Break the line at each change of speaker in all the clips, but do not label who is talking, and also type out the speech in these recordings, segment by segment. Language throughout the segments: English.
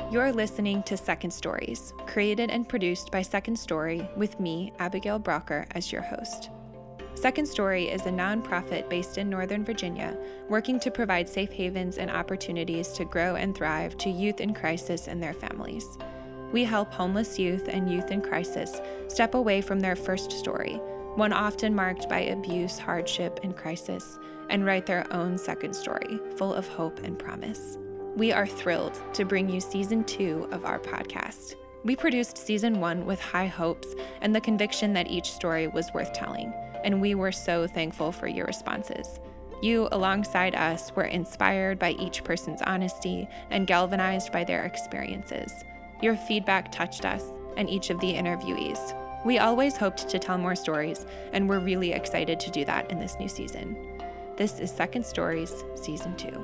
You're listening to Second Stories, created and produced by Second Story with me, Abigail Brocker, as your host. Second Story is a nonprofit based in Northern Virginia, working to provide safe havens and opportunities to grow and thrive to youth in crisis and their families. We help homeless youth and youth in crisis step away from their first story, one often marked by abuse, hardship, and crisis, and write their own second story, full of hope and promise. We are thrilled to bring you Season 2 of our podcast. We produced Season 1 with high hopes and the conviction that each story was worth telling, and we were so thankful for your responses. You, alongside us, were inspired by each person's honesty and galvanized by their experiences. Your feedback touched us and each of the interviewees. We always hoped to tell more stories, and we're really excited to do that in this new season. This is Second Stories, Season 2.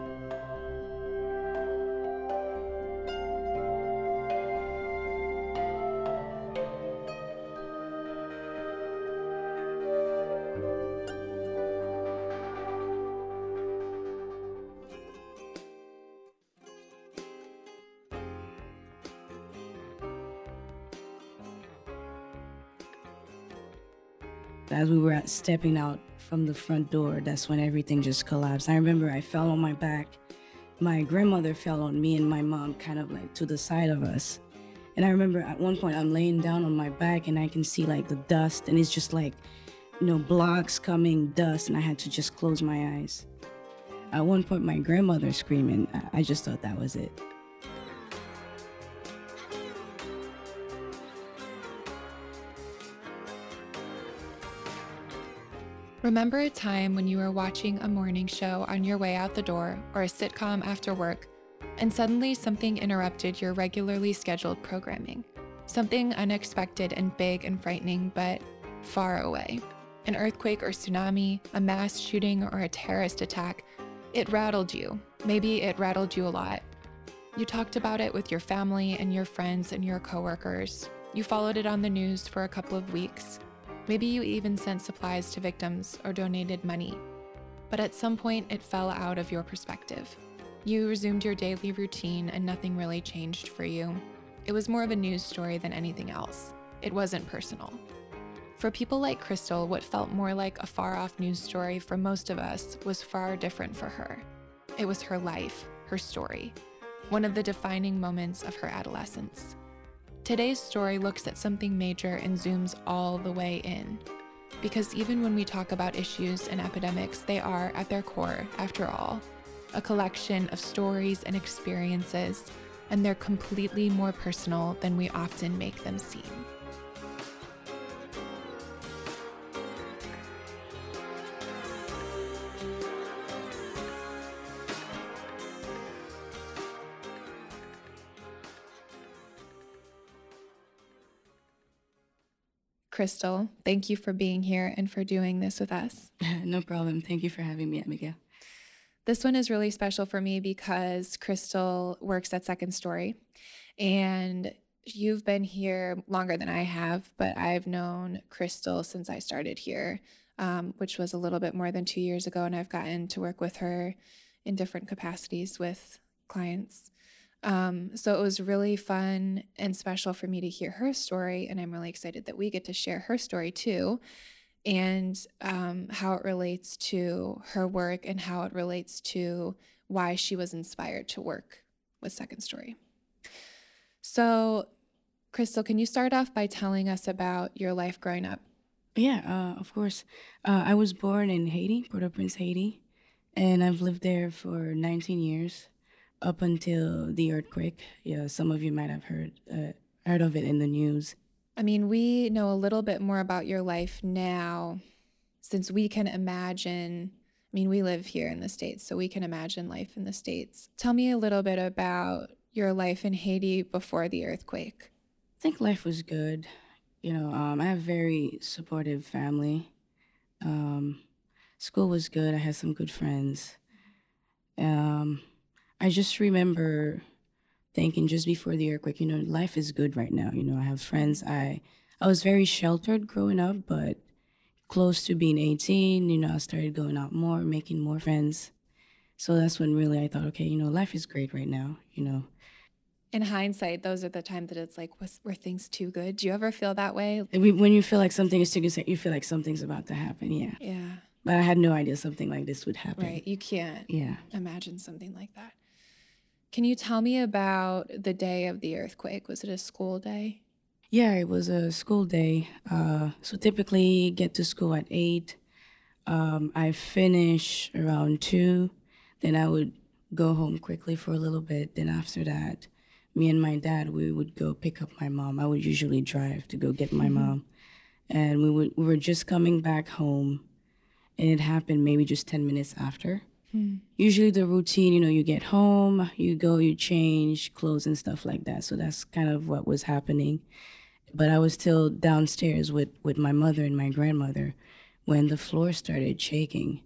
As we were stepping out from the front door, that's when everything just collapsed. I remember I fell on my back. My grandmother fell on me and my mom kind of like to the side of us. And I remember at one point I'm laying down on my back and I can see like the dust and it's just like, blocks coming, dust, and I had to just close my eyes. At one point my grandmother screaming, I just thought that was it.
Remember a time when you were watching a morning show on your way out the door or a sitcom after work, and suddenly something interrupted your regularly scheduled programming? Something unexpected and big and frightening, but far away. An earthquake or tsunami, a mass shooting or a terrorist attack. It rattled you. Maybe it rattled you a lot. You talked about it with your family and your friends and your coworkers. You followed it on the news for a couple of weeks. Maybe you even sent supplies to victims or donated money. But at some point, it fell out of your perspective. You resumed your daily routine and nothing really changed for you. It was more of a news story than anything else. It wasn't personal. For people like Crystal, what felt more like a far-off news story for most of us was far different for her. It was her life, her story, one of the defining moments of her adolescence. Today's story looks at something major and zooms all the way in. Because even when we talk about issues and epidemics, they are, at their core, after all, a collection of stories and experiences, and they're completely more personal than we often make them seem. Crystal, thank you for being here and for doing this with us.
No problem. Thank you for having me, Abigail.
This one is really special for me because Crystal works at Second Story, and you've been here longer than I have, but I've known Crystal since I started here, which was a little bit more than 2 years ago, and I've gotten to work with her in different capacities with clients. So it was really fun and special for me to hear her story, and I'm really excited that we get to share her story too, and how it relates to her work and how it relates to why she was inspired to work with Second Story. So, Crystal, can you start off by telling us about your life growing up?
Yeah, of course. I was born in Haiti, Port-au-Prince, Haiti, and I've lived there for 19 years. Up until the earthquake. Yeah, some of you might have heard of it in the news.
I mean, we know a little bit more about your life now since we can imagine, we live here in the States, so we can imagine life in the States. Tell me a little bit about your life in Haiti before the earthquake.
I think life was good. I have a very supportive family. School was good. I had some good friends. I just remember thinking just before the earthquake, life is good right now. I have friends. I was very sheltered growing up, but close to being 18, I started going out more, making more friends. So that's when really I thought, okay, life is great right now.
In hindsight, those are the times that it's like, were things too good? Do you ever feel that way?
When you feel like something is too good, you feel like something's about to happen, yeah.
Yeah.
But I had no idea something like this would happen.
Right. You can't
Yeah.
imagine something like that. Can you tell me about the day of the earthquake? Was it a school day?
Yeah, it was a school day. So typically get to school at 8. I finish around 2. Then I would go home quickly for a little bit. Then after that, me and my dad, we would go pick up my mom. I would usually drive to go get my mom. And we were just coming back home, and it happened maybe just 10 minutes after. Usually the routine, you get home, you go, you change clothes and stuff like that. So that's kind of what was happening. But I was still downstairs with my mother and my grandmother when the floor started shaking.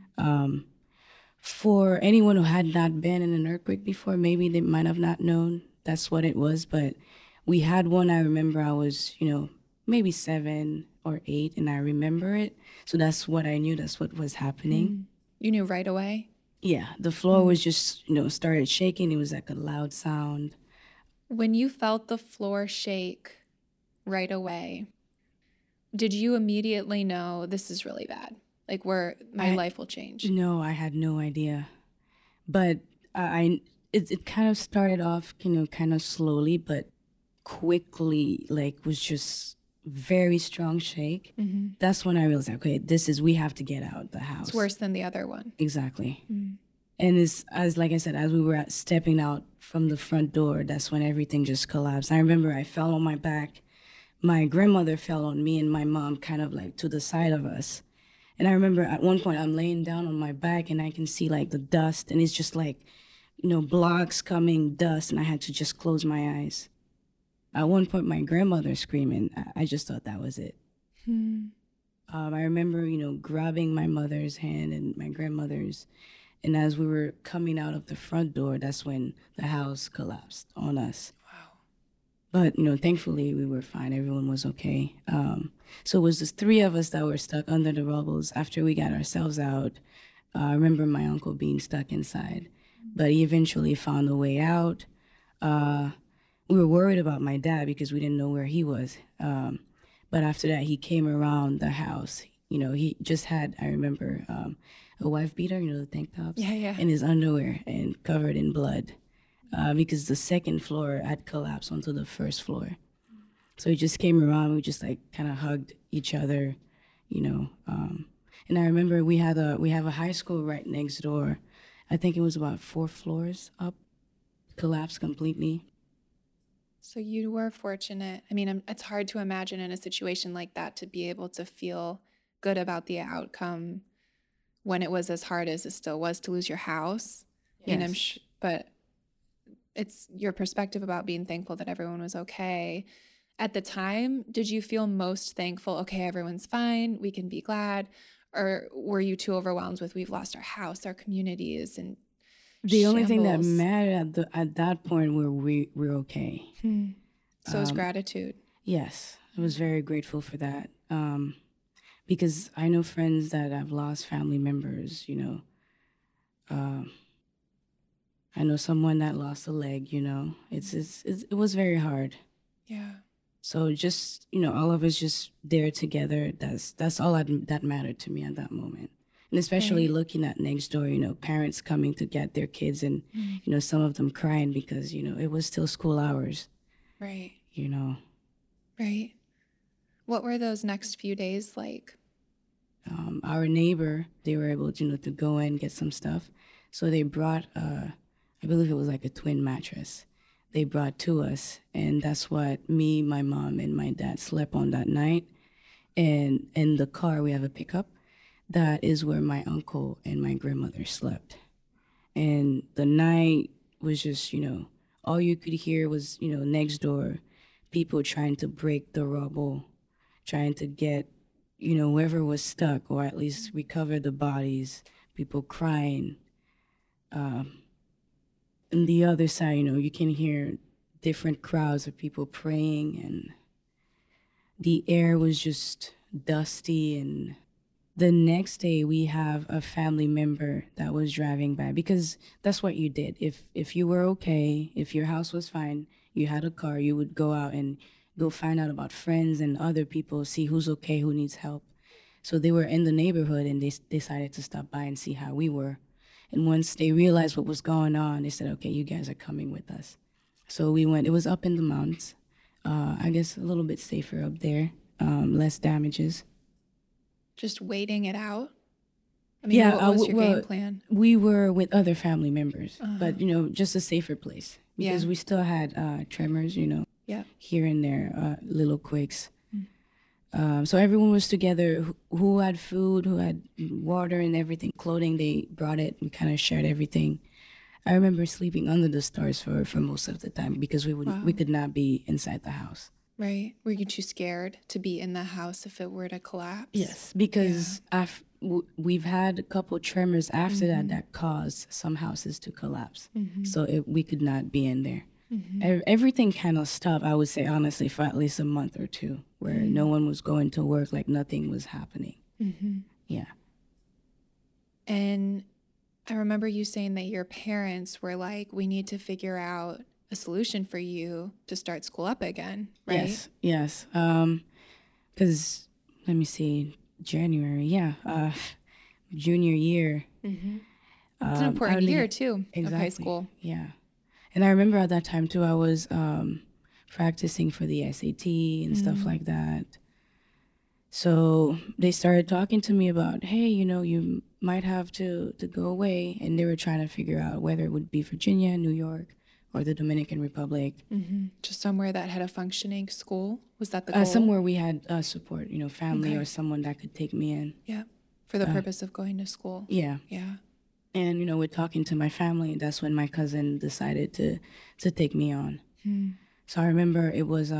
For anyone who had not been in an earthquake before, maybe they might have not known that's what it was. But we had one, I remember I was, maybe 7 or 8, and I remember it. So that's what I knew, that's what was happening.
You knew right away?
Yeah, the floor was just, started shaking. It was like a loud sound.
When you felt the floor shake right away, did you immediately know this is really bad? Like my life will change?
No, I had no idea. But it kind of started off, kind of slowly, but quickly, like, was just very strong shake. That's when I realized, okay, we have to get out the house.
It's worse than the other one.
Exactly. And like I said, as we were stepping out from the front door, that's when everything just collapsed. I remember I fell on my back. My grandmother fell on me and my mom kind of like to the side of us. And I remember at one point I'm laying down on my back and I can see like the dust, and it's just like, blocks coming, dust, and I had to just close my eyes. At one point, my grandmother screaming. I just thought that was it. I remember, grabbing my mother's hand and my grandmother's, and as we were coming out of the front door, that's when the house collapsed on us.
Wow.
But, thankfully we were fine. Everyone was okay. So it was just 3 of us that were stuck under the rubbles. After we got ourselves out, I remember my uncle being stuck inside, but he eventually found a way out. We were worried about my dad because we didn't know where he was. But after that, he came around the house. He just had, I remember, a wife beater, the tank tops, and his underwear, and covered in blood, because the second floor had collapsed onto the first floor. So he just came around. We just like kind of hugged each other, and I remember we have a high school right next door. I think it was about 4 floors up, collapsed completely.
So you were fortunate. I mean, it's hard to imagine in a situation like that to be able to feel good about the outcome when it was as hard as it still was to lose your house.
Yes.
I mean, but it's your perspective about being thankful that everyone was okay. At the time, did you feel most thankful? Okay, everyone's fine. We can be glad. Or were you too overwhelmed with we've lost our house, our communities, and
the only thing that
shambles?
mattered at that point were we're okay.
So it was gratitude.
Yes, I was very grateful for that, because I know friends that have lost family members. I know someone that lost a leg. It was very hard.
Yeah.
So just all of us just there together. That's all that mattered to me at that moment. And especially looking at next door, parents coming to get their kids, and some of them crying because it was still school hours.
Right.
Right.
What were those next few days like?
Our neighbor, they were able to go in and get some stuff. So they brought, I believe it was like a twin mattress. They brought to us, and that's what me, my mom, and my dad slept on that night. And in the car, we have a pickup. That is where my uncle and my grandmother slept. And the night was just, all you could hear was, next door, people trying to break the rubble, trying to get, whoever was stuck, or at least recover the bodies, people crying. And the other side, you can hear different crowds of people praying, and the air was just dusty and The next day, we have a family member that was driving by, because that's what you did. If you were okay, if your house was fine, you had a car, you would go out and go find out about friends and other people, see who's okay, who needs help. So they were in the neighborhood, and they decided to stop by and see how we were. And once they realized what was going on, they said, okay, you guys are coming with us. So we went. It was up in the mountains. I guess a little bit safer up there, less damages.
Just waiting it out? I mean, yeah, what was your game plan?
We were with other family members, but, just a safer place. Because we still had tremors, here and there, little quakes. So everyone was together, who had food, who had water and everything, clothing, they brought it. We kind of shared everything. I remember sleeping under the stars for most of the time, because we could not be inside the house.
Right. Were you too scared to be in the house if it were to collapse?
Yes, because we've had a couple tremors after that caused some houses to collapse. So we could not be in there. Everything kind of stopped, I would say, honestly, for at least a month or two, where no one was going to work, like nothing was happening. Yeah.
And I remember you saying that your parents were like, we need to figure out a solution for you to start school up again, right?
Yes. Because, let me see, January, junior year.
It's an important year, too, of high school.
Yeah. And I remember at that time, too, I was practicing for the SAT and stuff like that. So they started talking to me about, hey, you might have to go away. And they were trying to figure out whether it would be Virginia, New York, or the Dominican Republic.
Just somewhere that had a functioning school? Was that the goal?
Somewhere we had support, family or someone that could take me in.
Yeah, for the purpose of going to school.
Yeah.
Yeah.
And, with talking to my family, that's when my cousin decided to take me on. So I remember it was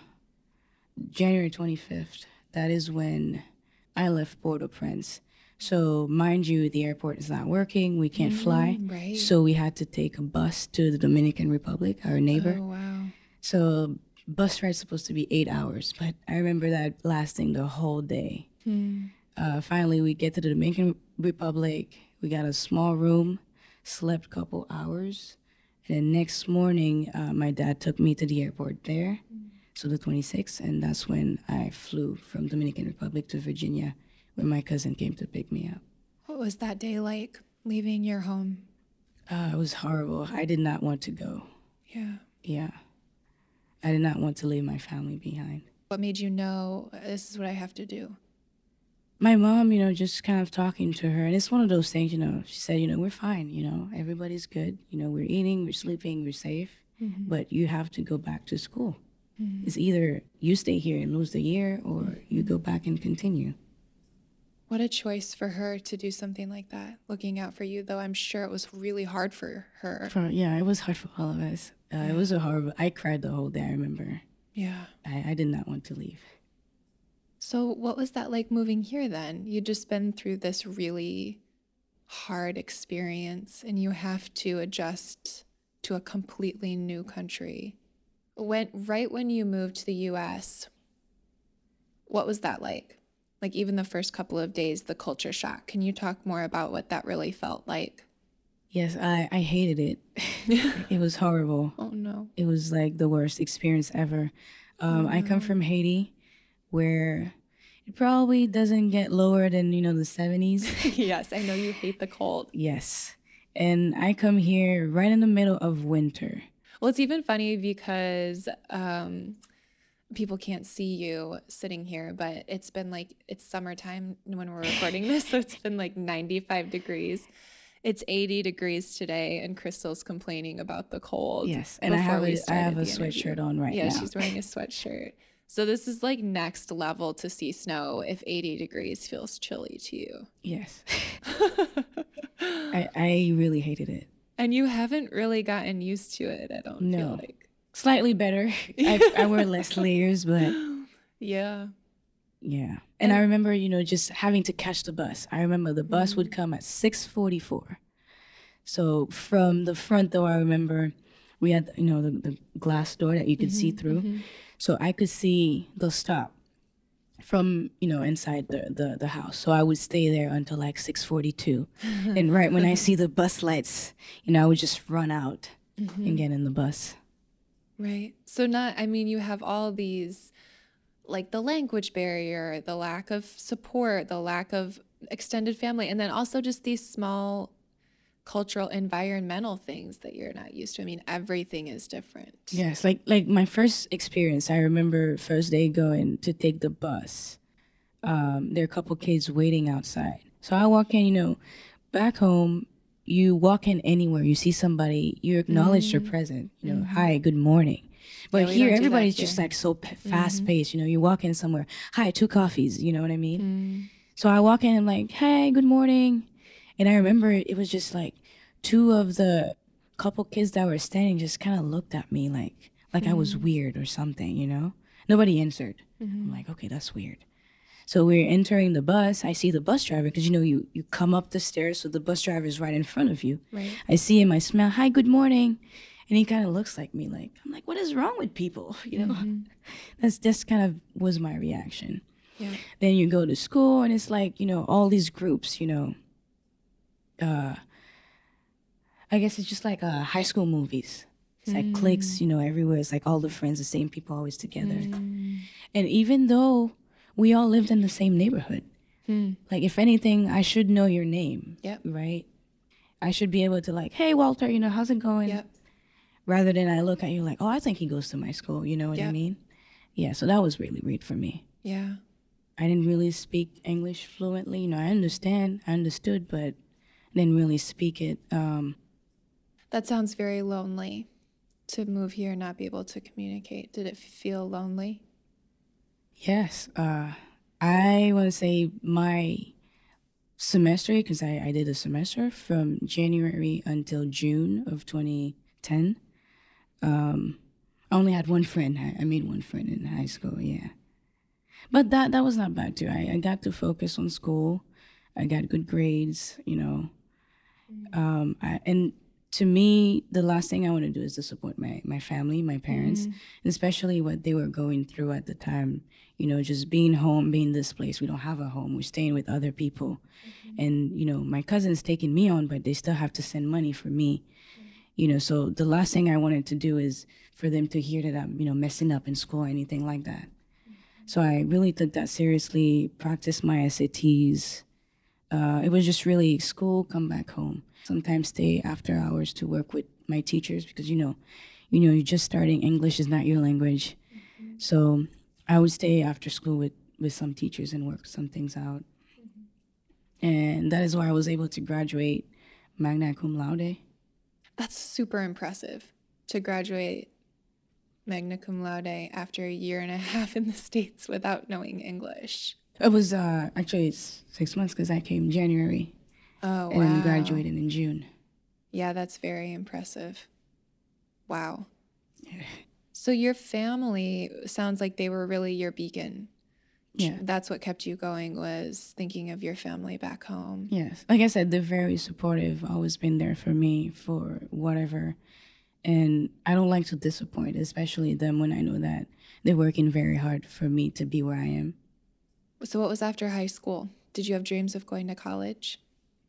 January 25th. That is when I left Port-au-Prince. So, mind you, the airport is not working. We can't fly.
Right.
So we had to take a bus to the Dominican Republic, our neighbor.
Oh, wow.
So bus ride's supposed to be 8 hours, but I remember that lasting the whole day. Finally, we get to the Dominican Republic. We got a small room, slept a couple hours. And then next morning, my dad took me to the airport there, so the 26th, and that's when I flew from Dominican Republic to Virginia, where my cousin came to pick me up.
What was that day like, leaving your home?
It was horrible. I did not want to go.
Yeah.
Yeah. I did not want to leave my family behind.
What made you know, this is what I have to do?
My mom, just kind of talking to her. And it's one of those things, she said, we're fine, everybody's good. We're eating, we're sleeping, we're safe. But you have to go back to school. It's either you stay here and lose the year, or you go back and continue.
What a choice for her to do something like that, looking out for you, though I'm sure it was really hard for her.
It was hard for all of us. It was I cried the whole day, I remember.
Yeah.
I did not want to leave.
So what was that like moving here then? You'd just been through this really hard experience and you have to adjust to a completely new country. Right when you moved to the US, what was that like? Like even the first couple of days, the culture shock. Can you talk more about what that really felt like?
Yes, I hated it. It was horrible.
Oh no.
It was like the worst experience ever. I come from Haiti, where it probably doesn't get lower than, the 70s.
Yes, I know you hate the cold.
Yes. And I come here right in the middle of winter.
Well, it's even funny because people can't see you sitting here, but it's been like, it's summertime when we're recording this, so it's been like 95 degrees. It's 80 degrees today, and Crystal's complaining about the cold.
Yes, and I have a sweatshirt on right now.
Yeah, she's wearing a sweatshirt. So this is like next level to see snow if 80 degrees feels chilly to you.
Yes. I really hated it.
And you haven't really gotten used to it, I don't feel like.
Slightly better. I wear less layers, but...
Yeah.
Yeah. And I remember, just having to catch the bus. I remember the bus would come at 6:44. So from the front door, I remember we had, the glass door that you could see through. So I could see the stop. from inside the house. So I would stay there until like 6:42, and right when I see the bus lights, I would just run out and get in the bus.
Right. So I mean, you have all these, like the language barrier, the lack of support, the lack of extended family, and then also just these small cultural environmental things that you're not used to. I mean, everything is different.
Yes, like my first experience, I remember first day going to take the bus. There are a couple kids waiting outside. So I walk in, back home, you walk in anywhere, you see somebody, you acknowledge their presence, hi, good morning. But
we
here,
don't do that
everybody's
here.
just like so fast paced, you walk in somewhere, hi, 2 coffees, you know what I mean? So I walk in and I'm like, hey, good morning. And I remember it was just like 2 of the couple kids that were standing just kind of looked at me like I was weird or something. Nobody answered. I'm like, okay, that's weird. So we're entering the bus. I see the bus driver because, you come up the stairs, so the bus driver is right in front of you.
Right.
I see him, I smell, hi, good morning. And he kind of looks like me like, I'm like, what is wrong with people? That's just kind of was my reaction.
Yeah.
Then you go to school and it's like, all these groups, I guess it's just like high school movies. It's like cliques, everywhere. It's like all the friends, the same people always together. And even though we all lived in the same neighborhood, like if anything, I should know your name,
Yep.
right? I should be able to like, hey, Walter, how's it going?
Yep.
Rather than I look at you like, oh, I think he goes to my school. You know what I
Yep.
mean? Yeah, so that was really weird for me.
Yeah.
I didn't really speak English fluently. I understood, but I didn't really speak it.
That sounds very lonely to move here and not be able to communicate. Did it feel lonely?
Yes. I want to say my semester, because I did a semester from January until June of 2010. I only had one friend. I made one friend in high school, yeah. But that was not bad too. I got to focus on school. I got good grades, and to me, the last thing I want to do is to support my family, my parents, and especially what they were going through at the time. Just being home, being displaced. We don't have a home. We're staying with other people. And, my cousin's taking me on, but they still have to send money for me. So the last thing I wanted to do is for them to hear that I'm, messing up in school or anything like that. So I really took that seriously, practiced my SATs. It was just really school, come back home. Sometimes stay after hours to work with my teachers because, you're just starting. English is not your language. So I would stay after school with some teachers and work some things out. And that is why I was able to graduate magna cum laude.
That's super impressive to graduate magna cum laude after a year and a half in the States without knowing English.
It was actually it's 6 months because I came January.
Oh,
and then graduated in June.
Yeah, that's very impressive. Wow.
Yeah.
So your family sounds like they were really your beacon.
Yeah.
That's what kept you going, was thinking of your family back home.
Yes. Like I said, they're very supportive, always been there for me for whatever. And I don't like to disappoint, especially them when I know that they're working very hard for me to be where I am.
So what was after high school? Did you have dreams of going to college?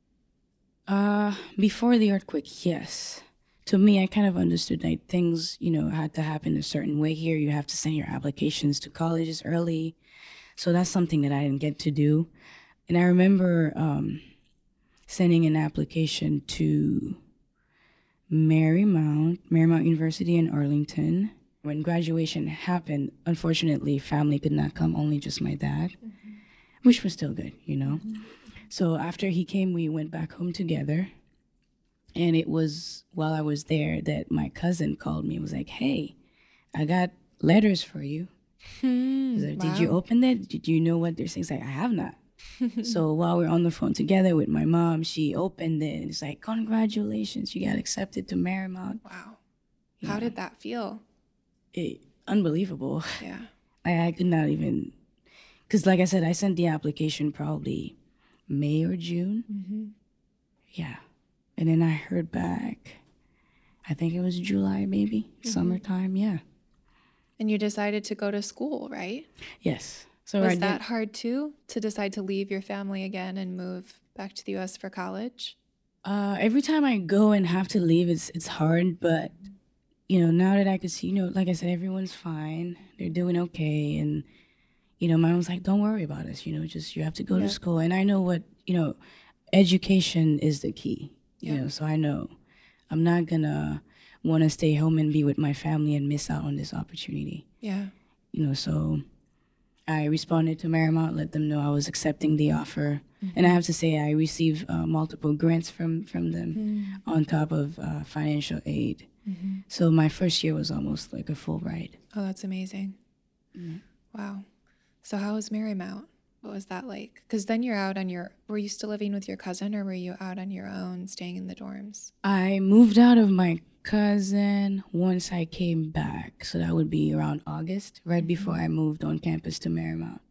Before the earthquake, yes. To me, I kind of understood that things, had to happen a certain way here. You have to send your applications to colleges early. So that's something that I didn't get to do. And I remember sending an application to Marymount University in Arlington. When graduation happened, unfortunately, family could not come, only just my dad, which was still good, So after he came, we went back home together. And it was while I was there that my cousin called me and was like, hey, I got letters for you. He's like, did you open it? Did you know what they're saying? He's like, I have not. So while we're on the phone together with my mom, she opened it and it's like, congratulations, you got accepted to Marymount.
Wow. How did that feel?
Unbelievable.
Yeah.
I could not even, because like I said, I sent the application probably May or June. Yeah. And then I heard back, I think it was July maybe, summertime, yeah.
And you decided to go to school, right?
Yes. So
Was that hard too, to decide to leave your family again and move back to the US for college?
Every time I go and have to leave, it's hard. But now that I could see, like I said, everyone's fine. They're doing okay, and my mom's like, "Don't worry about us. Just you have to go to school." And I know what education is the key. So I know I'm not gonna want to stay home and be with my family and miss out on this opportunity.
Yeah.
So I responded to Marymount, let them know I was accepting the offer. And I have to say, I received multiple grants from them on top of financial aid. So my first year was almost like a full ride.
Oh, that's amazing. Wow. So how was Marymount? What was that like? Because then you're out on were you still living with your cousin, or were you out on your own staying in the dorms?
I moved out of my cousin once I came back. So that would be around August, right before I moved on campus to Marymount.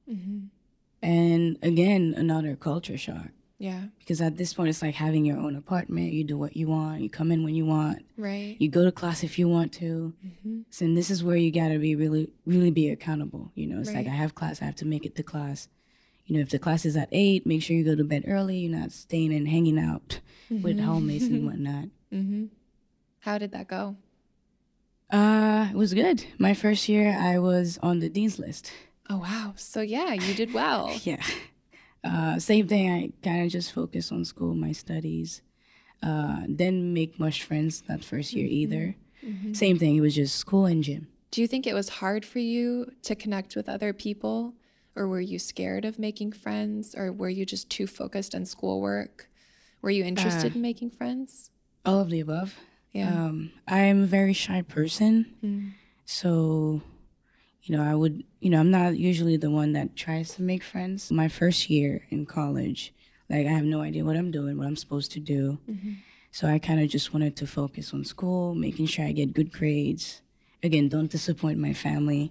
And again, another culture shock.
Yeah.
Because at this point, it's like having your own apartment. You do what you want. You come in when you want.
Right.
You go to class if you want to. So, and this is where you got to be really be accountable. It's like, I have class. I have to make it to class. If the class is at 8, make sure you go to bed early. You're not staying and hanging out with homies and whatnot.
How did that go?
It was good. My first year, I was on the dean's list.
Oh, wow. So, yeah, you did well.
Yeah. Same thing. I kind of just focused on school, my studies. Didn't make much friends that first year either. Same thing. It was just school and gym.
Do you think it was hard for you to connect with other people? Or were you scared of making friends? Or were you just too focused on schoolwork? Were you interested in making friends?
All of the above.
Yeah.
I'm a very shy person. So, I'm not usually the one that tries to make friends. My first year in college, like, I have no idea what I'm doing, what I'm supposed to do. So I kind of just wanted to focus on school, making sure I get good grades. Again, don't disappoint my family,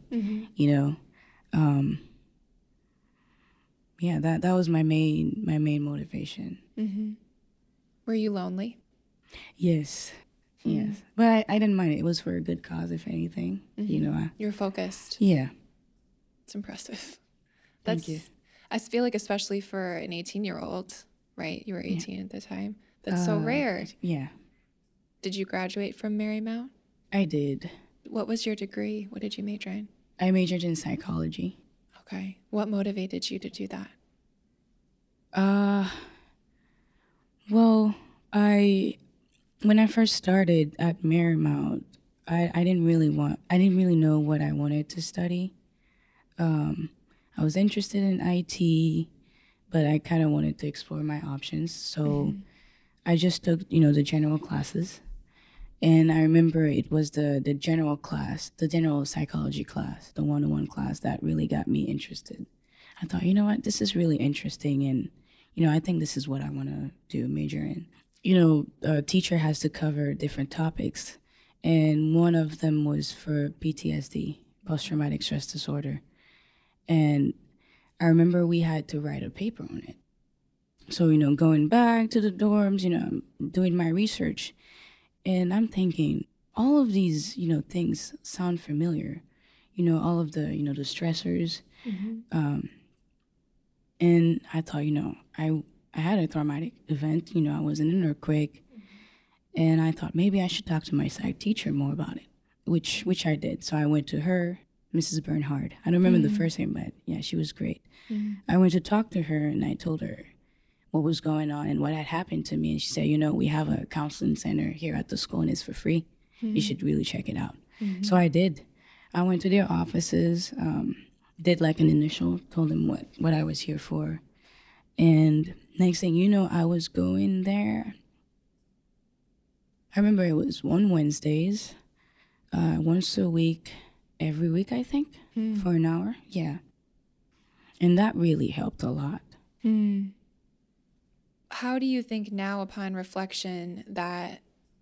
Yeah, that was my main motivation.
Were you lonely?
Yes. Yes. But I didn't mind it. It was for a good cause, if anything.
You're focused.
Yeah.
It's impressive.
Thank you.
I feel like, especially for an 18-year-old, right? You were 18 at the time. That's so rare.
Yeah.
Did you graduate from Marymount?
I did.
What was your degree? What did you major in?
I majored in psychology.
Okay. What motivated you to do that?
Well, when I first started at Marymount, I didn't really know what I wanted to study. I was interested in IT, but I kind of wanted to explore my options. So I just took, the general classes. And I remember it was the general class, the general psychology class, the 101 class that really got me interested. I thought, you know what, this is really interesting. And, I think this is what I want to do, major in. A teacher has to cover different topics. And one of them was for PTSD, post-traumatic stress disorder. And I remember we had to write a paper on it. So, going back to the dorms, I'm doing my research. And I'm thinking, all of these, things sound familiar. All of the, the stressors. And I thought, I had a traumatic event. I was in an earthquake. And I thought maybe I should talk to my psych teacher more about it, which I did. So I went to her, Mrs. Bernhard. I don't remember the first name, but yeah, she was great. I went to talk to her, and I told her what was going on and what had happened to me. And she said, we have a counseling center here at the school, and it's for free. You should really check it out. So I did. I went to their offices, did like an initial, told them what I was here for. And next thing you know, I was going there. I remember it was on Wednesdays, once a week, every week, I think, for an hour. Yeah. And that really helped a lot.
How do you think now, upon reflection, that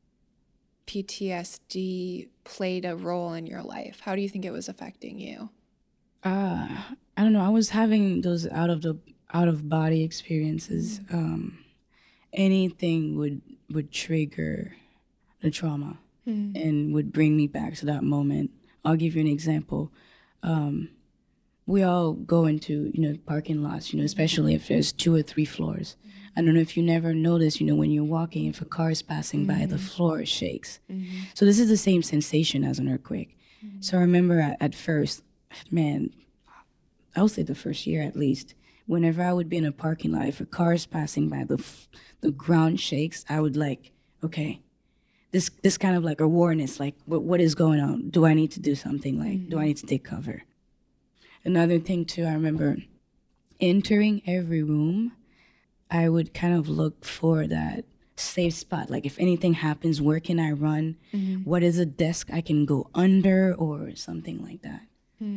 PTSD played a role in your life? How do you think it was affecting you?
I don't know. I was having those out of body experiences. Anything would trigger the trauma and would bring me back to that moment. I'll give you an example. we all go into, parking lots, especially if there's 2 or 3 floors. I don't know if you never notice, when you're walking, if a car is passing by, the floor shakes. So this is the same sensation as an earthquake. So I remember at first, man, I would say the first year at least, whenever I would be in a parking lot, if a car is passing by, the ground shakes, I would like, okay, this kind of like awareness, like what is going on? Do I need to do something? Like, do I need to take cover? Another thing too, I remember entering every room, I would kind of look for that safe spot. Like if anything happens, where can I run? What is a desk I can go under or something like that?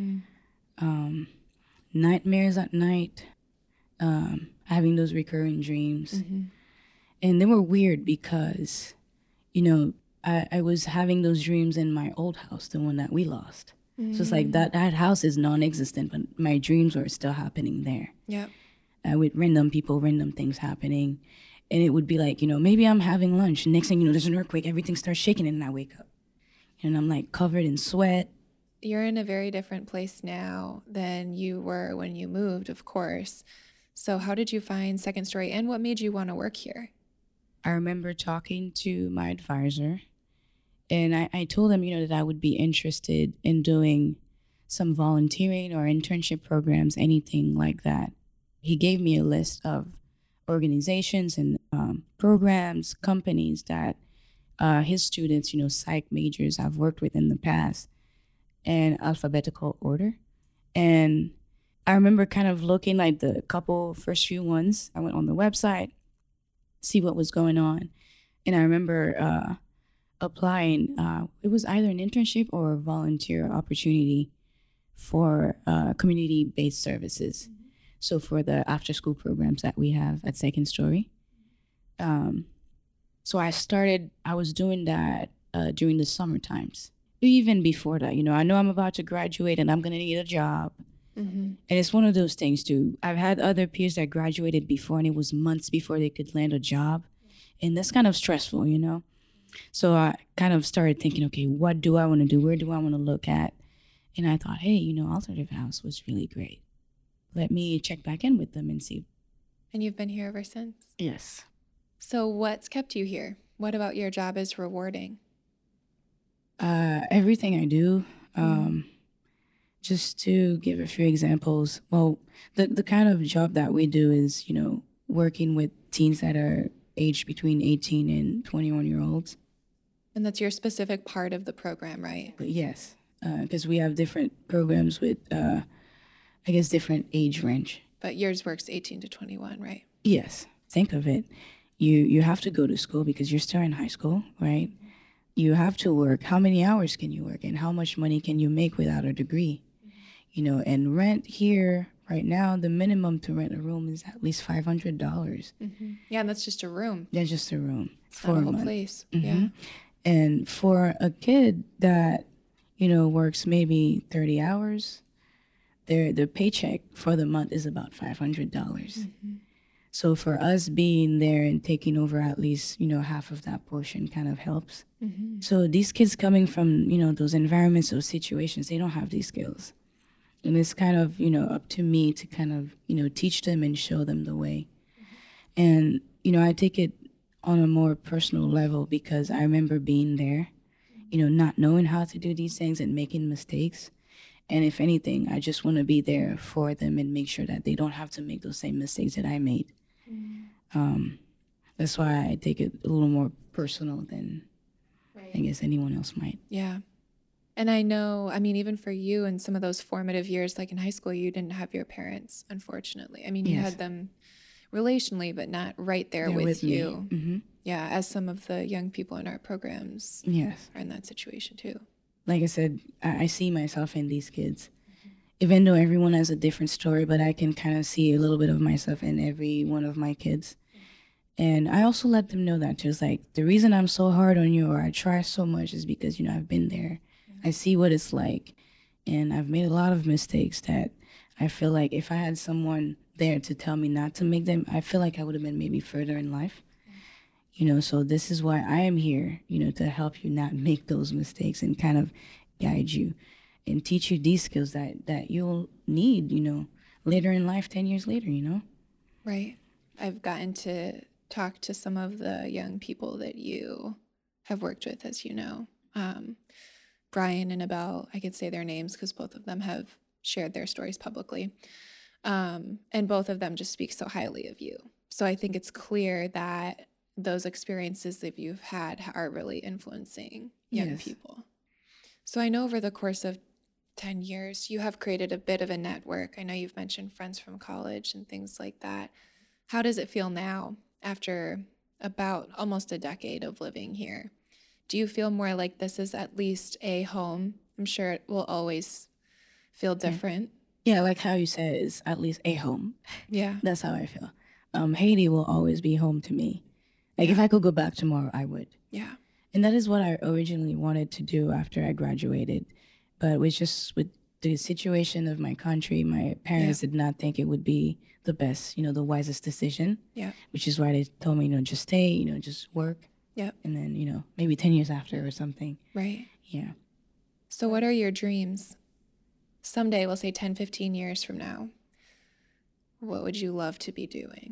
Nightmares at night, having those recurring dreams. And they were weird because, I was having those dreams in my old house, the one that we lost. So it's like that house is non-existent, but my dreams were still happening there.
Yeah.
With random people, random things happening. And it would be like, maybe I'm having lunch. And next thing you know, there's an earthquake. Everything starts shaking and I wake up. And I'm like covered in sweat.
You're in a very different place now than you were when you moved, of course. So how did you find Second Story and what made you want to work here?
I remember talking to my advisor. And I told him, that I would be interested in doing some volunteering or internship programs, anything like that. He gave me a list of organizations and programs, companies that his students, psych majors have worked with in the past, in alphabetical order. And I remember kind of looking like the first few ones. I went on the website, see what was going on. And I remember applying. It was either an internship or a volunteer opportunity for community-based services. So for the after-school programs that we have at Second Story. So I was doing that during the summer times. Even before that, I know I'm about to graduate and I'm going to need a job. And it's one of those things too. I've had other peers that graduated before and it was months before they could land a job. And that's kind of stressful, So I kind of started thinking, okay, what do I want to do? Where do I want to look at? And I thought, hey, Alternative House was really great. Let me check back in with them and see.
And you've been here ever since?
Yes.
So what's kept you here? What about your job is rewarding?
Everything I do. Just to give a few examples. Well, the kind of job that we do is, working with teens that are aged between 18 and 21-year-olds.
And that's your specific part of the program, right?
But yes, because we have different programs with, different age range.
But yours works 18 to 21, right?
Yes. Think of it. You have to go to school because you're still in high school, right? You have to work. How many hours can you work and how much money can you make without a degree? And rent here right now, the minimum to rent a room is at least $500.
Yeah, and that's just a room.
That's just a room.
It's not a whole place. Yeah.
And for a kid that, works maybe 30 hours, their paycheck for the month is about $500. So for us being there and taking over at least, half of that portion kind of helps. So these kids coming from, those environments, those situations, they don't have these skills. And it's kind of, up to me to kind of, teach them and show them the way. And, I take it on a more personal level because I remember being there, not knowing how to do these things and making mistakes. And if anything, I just want to be there for them and make sure that they don't have to make those same mistakes that I made. That's why I take it a little more personal than I guess anyone else might.
Yeah. And I know, even for you in some of those formative years, like in high school, you didn't have your parents, unfortunately. You had them relationally, but not right there with you. Yeah, as some of the young people in our programs are in that situation too.
Like I said, I see myself in these kids. Even though everyone has a different story, but I can kind of see a little bit of myself in every one of my kids. And I also let them know that just like the reason I'm so hard on you or I try so much is because, I've been there. I see what it's like. And I've made a lot of mistakes that I feel like if I had someone there to tell me not to make them, I feel like I would have been maybe further in life. So this is why I am here, to help you not make those mistakes and kind of guide you. and teach you these skills that you'll need, later in life, 10 years later,
Right. I've gotten to talk to some of the young people that you have worked with, as you know. Brian and Abel, I could say their names because both of them have shared their stories publicly. And both of them just speak so highly of you. So I think it's clear that those experiences that you've had are really influencing young
Yes.
people. So I know over the course of 10 years, you have created a bit of a network. I know you've mentioned friends from college and things like that. How does it feel now after about almost a decade of living here? Do you feel more like this is at least a home? I'm sure it will always feel different.
Yeah, like how you said, it's at least a home.
Yeah.
That's how I feel. Haiti will always be home to me. Like, if I could go back tomorrow, I would.
Yeah.
And that is what I originally wanted to do after I graduated. But with the situation of my country, my parents did not think it would be the best, the wisest decision.
Yeah.
Which is why they told me, just stay, just work.
Yep.
And then, maybe 10 years after or something.
Right.
Yeah.
So what are your dreams? Someday, we'll say 10, 15 years from now, what would you love to be doing?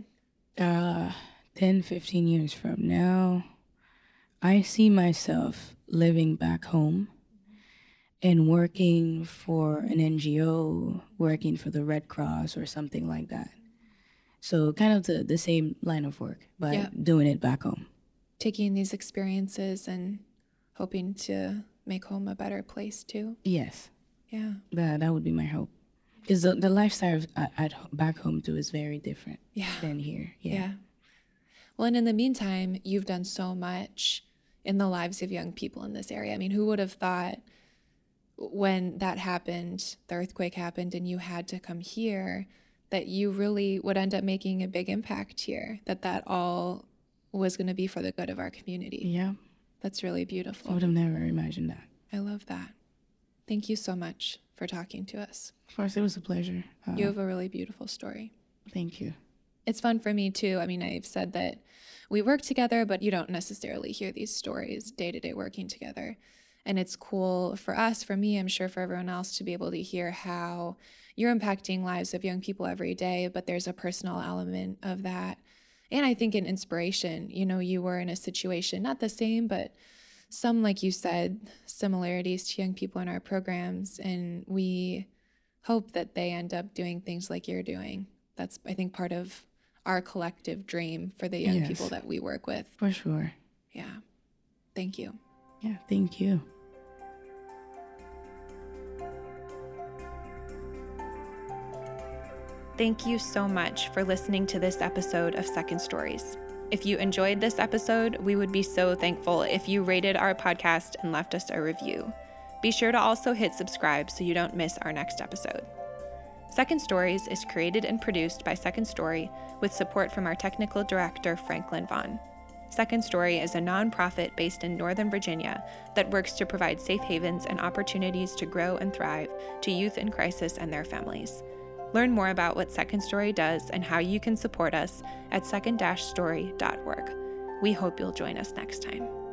10, 15 years from now, I see myself living back home and working for an NGO, working for the Red Cross or something like that. So kind of the same line of work, but doing it back home.
Taking these experiences and hoping to make home a better place too.
Yes.
Yeah.
That would be my hope. Because the lifestyle back home too is very different than here.
Yeah. Well, and in the meantime, you've done so much in the lives of young people in this area. I mean, who would have thought when that happened, the earthquake happened, and you had to come here, that you really would end up making a big impact here, that all was going to be for the good of our community.
Yeah.
That's really beautiful.
I would have never imagined that.
I love that. Thank you so much for talking to us.
Of course, it was a pleasure.
You have a really beautiful story.
Thank you.
It's fun for me too. I mean, I've said that we work together, but you don't necessarily hear these stories day to day working together. And it's cool for us, for me, I'm sure for everyone else, to be able to hear how you're impacting lives of young people every day, but there's a personal element of that. And I think an inspiration. You were in a situation, not the same, but some, like you said, similarities to young people in our programs. And we hope that they end up doing things like you're doing. That's, I think, part of our collective dream for the young people that we work with.
For sure.
Yeah. Thank you.
Yeah, thank you.
Thank you so much for listening to this episode of Second Stories. If you enjoyed this episode, we would be so thankful if you rated our podcast and left us a review. Be sure to also hit subscribe so you don't miss our next episode. Second Stories is created and produced by Second Story with support from our technical director, Franklin Vaughn. Second Story is a nonprofit based in Northern Virginia that works to provide safe havens and opportunities to grow and thrive to youth in crisis and their families. Learn more about what Second Story does and how you can support us at second-story.org. We hope you'll join us next time.